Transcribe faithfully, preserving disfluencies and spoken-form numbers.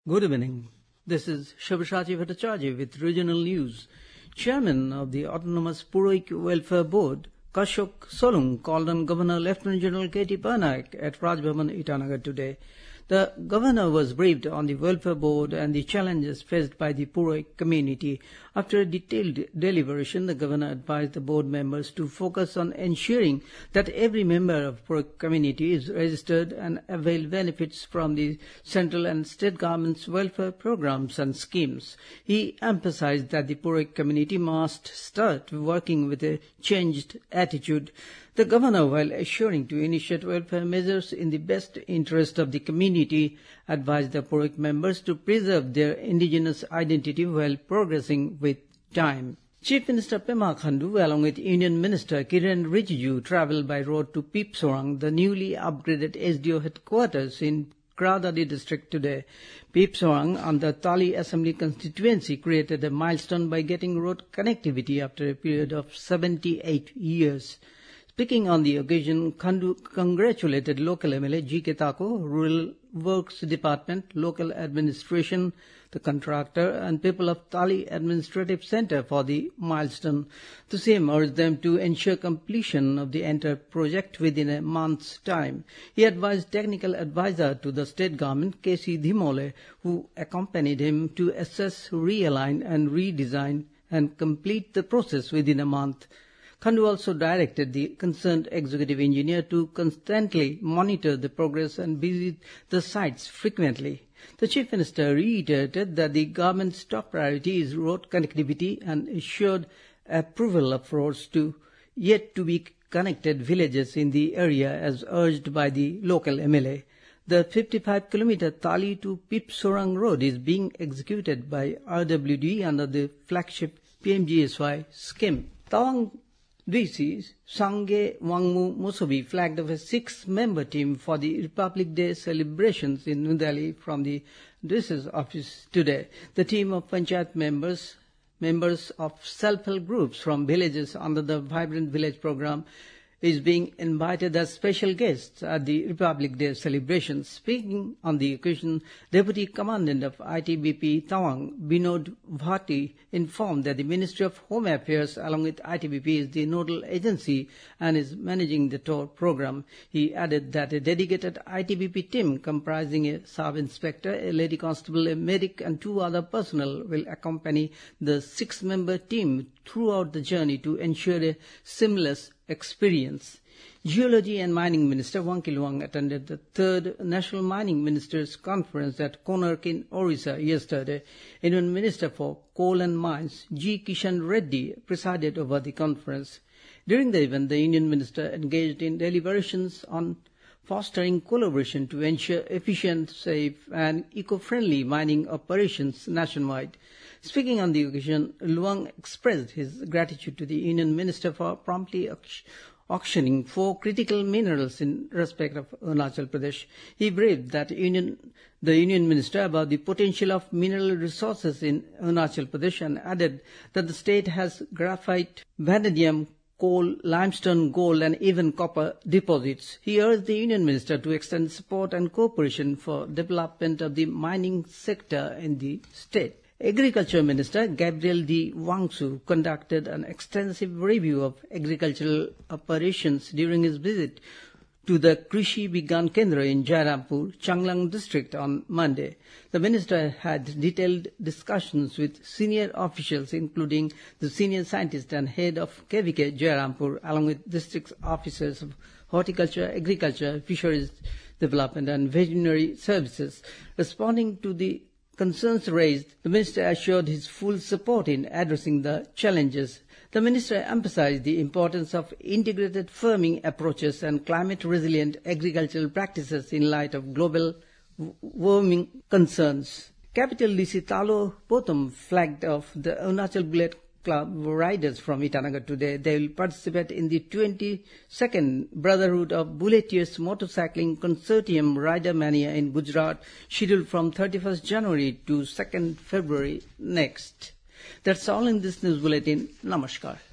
Good evening. This is Shabashati Bhattacharya with regional news. Chairman of the Autonomous Purohik Welfare Board, Kashok Solung, called on Governor Lieutenant General K T Parnaik at Rajbhavan, Itanagar today. The governor was briefed on the welfare board and the challenges faced by the Purohik community. After a detailed deliberation, the governor advised the board members to focus on ensuring that every member of Purohik community is registered and avail benefits from the central and state government's welfare programs and schemes. He emphasized that the Purohik community must start working with a changed attitude. The governor, while assuring to initiate welfare measures in the best interest of the community, advised the Purohik members to preserve their indigenous identity while progressing with time. Chief Minister Pema Khandu, along with Union Minister Kiren Rijiju, travelled by road to Pipsorang, the newly upgraded S D O headquarters in Kradadi district today. Pipsorang on the Tali Assembly constituency created a milestone by getting road connectivity after a period of seventy-eight years. Speaking on the occasion, Khandu congratulated local M L A G K Tako, Rural Works Department, local administration, the contractor, and people of Tali Administrative Center for the milestone. The same urged them to ensure completion of the entire project within a month's time. He advised technical advisor to the state government, K C Dhimole, who accompanied him to assess, realign, and redesign and complete the process within a month. Khandu also directed the concerned executive engineer to constantly monitor the progress and visit the sites frequently. The Chief Minister reiterated that the government's top priority is road connectivity and assured approval of roads to yet to be connected villages in the area as urged by the local M L A. The fifty-five kilometer Tali to Pipsorang road is being executed by R W D under the flagship P M G S Y scheme. Tawang D C Sangye Wangmu Musobi flagged off a six-member team for the Republic Day celebrations in New Delhi from the D C's office today. The team of Panchayat members, members of self-help groups from villages under the Vibrant Village program is being invited as special guests at the Republic Day celebrations. Speaking on the occasion, Deputy Commandant of I T B P Tawang, Binod Bhati, informed that the Ministry of Home Affairs along with I T B P is the nodal agency and is managing the tour program. He added that a dedicated I T B P team comprising a sub-inspector, a lady constable, a medic and two other personnel will accompany the six-member team throughout the journey to ensure a seamless experience. Geology and Mining Minister Wang Kilwang attended the third National Mining Ministers Conference at Konark in Orissa yesterday. Indian Minister for Coal and Mines, G. Kishan Reddy, presided over the conference. During the event, the Indian Minister engaged in deliberations on fostering collaboration to ensure efficient, safe and eco-friendly mining operations nationwide. Speaking on the occasion, Luang expressed his gratitude to the Union Minister for promptly auctioning four critical minerals in respect of Arunachal Pradesh. He briefed that Union, the Union Minister about the potential of mineral resources in Arunachal Pradesh and added that the state has graphite, vanadium, coal, limestone, gold and even copper deposits. He urged the Union Minister to extend support and cooperation for development of the mining sector in the state. Agriculture Minister Gabriel D. Wangsu conducted an extensive review of agricultural operations during his visit to the Krishi Vigyan Kendra in Jairampur, Changlang district on Monday. The minister had detailed discussions with senior officials including the senior scientist and head of K V K Jairampur along with district officers of horticulture, agriculture, fisheries development and veterinary services. Responding to the concerns raised, the minister assured his full support in addressing the challenges. The minister emphasized the importance of integrated farming approaches and climate-resilient agricultural practices in light of global warming concerns. Capital D C Talo Potom flagged off the Arunachal Bullet Club riders from Itanagar today. They will participate in the twenty-second Brotherhood of Bulleteers Motorcycling Consortium Rider Mania in Gujarat, scheduled from thirty-first January to second February next. That's all in this news bulletin. Namaskar.